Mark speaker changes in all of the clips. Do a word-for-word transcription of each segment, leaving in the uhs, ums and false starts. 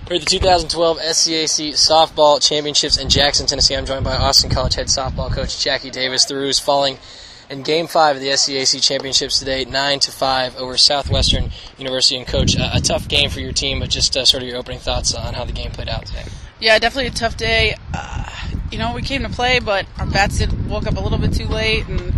Speaker 1: We're at the two thousand twelve S C A C Softball Championships in Jackson, Tennessee. I'm joined by Austin College head softball coach Jackie Davis. The Roos falling in Game five of the S C A C Championships today, nine to five over Southwestern University. And, Coach, uh, a tough game for your team, but just uh, sort of your opening thoughts on how the game played out today.
Speaker 2: Yeah, definitely a tough day. Uh, you know, we came to play, but our bats did woke up a little bit too late, and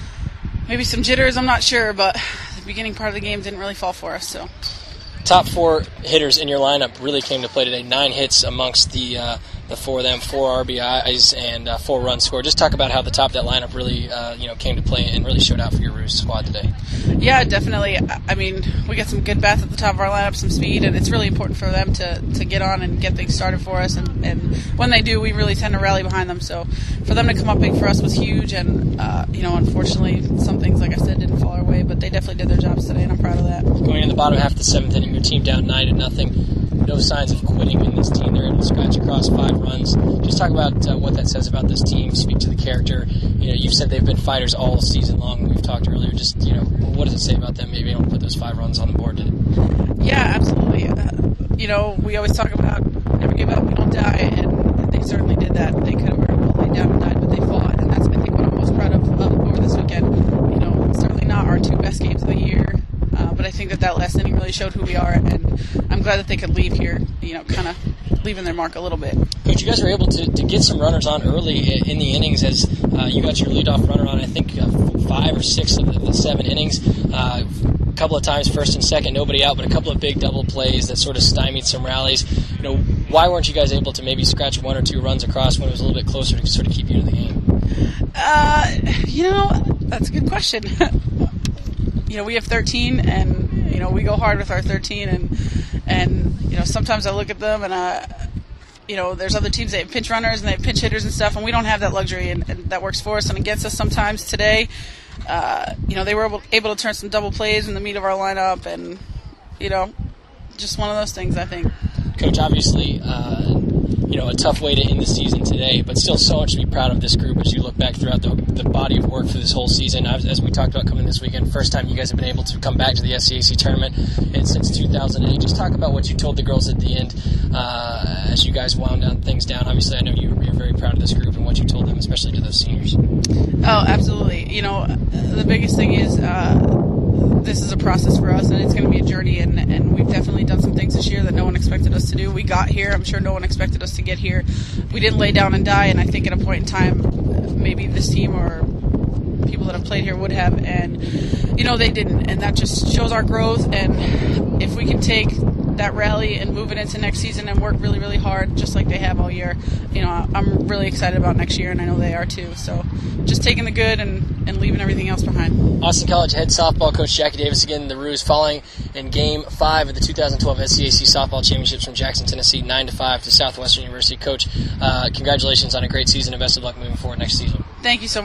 Speaker 2: maybe some jitters, I'm not sure, but the beginning part of the game didn't really fall for us, so...
Speaker 1: Top four hitters in your lineup really came to play today. Nine hits amongst the uh, the four of them, four R B Is and uh, four runs scored. Just talk about how the top of that lineup really uh, you know came to play and really showed out for your Roos squad today.
Speaker 2: Yeah, definitely. I mean, we got some good bats at the top of our lineup, some speed, and it's really important for them to, to get on and get things started for us. And, and when they do, we really tend to rally behind them. So for them to come up big for us was huge. And uh, you know, unfortunately, some things, like I said, didn't fall our way, but they definitely did their jobs today, and I'm proud of that.
Speaker 1: Going in the bottom half of the seventh inning, your team down nine to nothing. No signs of quitting in this team. They're able to scratch across five runs. Just talk about uh, what that says about this team. Speak to the character. You know, you've said they've been fighters all season long. We've talked earlier. Just you know, what does it say about them maybe able to put those five runs on the board today?
Speaker 2: Yeah, absolutely. Uh, you know, we always talk about never give up, we don't die, and they certainly did that. They could have very well laid down and died, but they fought, and that's I think what I'm most proud of, of over this weekend. You know, certainly not our two best games of the year. Uh, but I think that that last inning really showed who we are, and I'm glad that they could leave here, you know, kind of leaving their mark a little bit.
Speaker 1: Coach, you guys were able to, to get some runners on early in the innings as uh, you got your leadoff runner on, I think, uh, five or six of the, the seven innings. Uh, a couple of times first and second, nobody out, but a couple of big double plays that sort of stymied some rallies. You know, why weren't you guys able to maybe scratch one or two runs across when it was a little bit closer to sort of keep you in the game?
Speaker 2: Uh, you know, that's a good question. You know, we have thirteen, and you know we go hard with our thirteen, and and you know sometimes I look at them, and uh, you know there's other teams that have pinch runners and they have pinch hitters and stuff, and we don't have that luxury, and, and that works for us and against us sometimes. Today, uh, you know they were able, able to turn some double plays in the meat of our lineup, and you know just one of those things I think.
Speaker 1: Coach, obviously, uh, you know, a tough way to end the season today, but still so much to be proud of this group as you look back throughout the, the body of work for this whole season. As, as we talked about coming this weekend, first time you guys have been able to come back to the S C A C tournament and since two thousand eight. Just talk about what you told the girls at the end uh, as you guys wound down things down. Obviously, I know you, you're very proud of this group and what you told them, especially to those seniors.
Speaker 2: Oh, absolutely. You know, the biggest thing is uh, this is a process for us, and it's going to be a journey, and, and we've definitely done some things this year that no one expected us to do. We got here. I'm sure no one expected us to get here. We didn't lay down and die, and I think at a point in time, maybe this team or people that have played here would have, and, you know, they didn't, and that just shows our growth, and if we can take that rally and move it into next season and work really, really hard, just like they have all year, you know, I'm really excited about next year, and I know they are too. So just taking the good and, and leaving everything else behind.
Speaker 1: Austin College head softball coach Jackie Davis again. The Roos falling in Game five of the two thousand twelve S C A C Softball Championships from Jackson, Tennessee, nine to five to Southwestern University. Coach, uh, congratulations on a great season and best of luck moving forward next season.
Speaker 2: Thank you so much.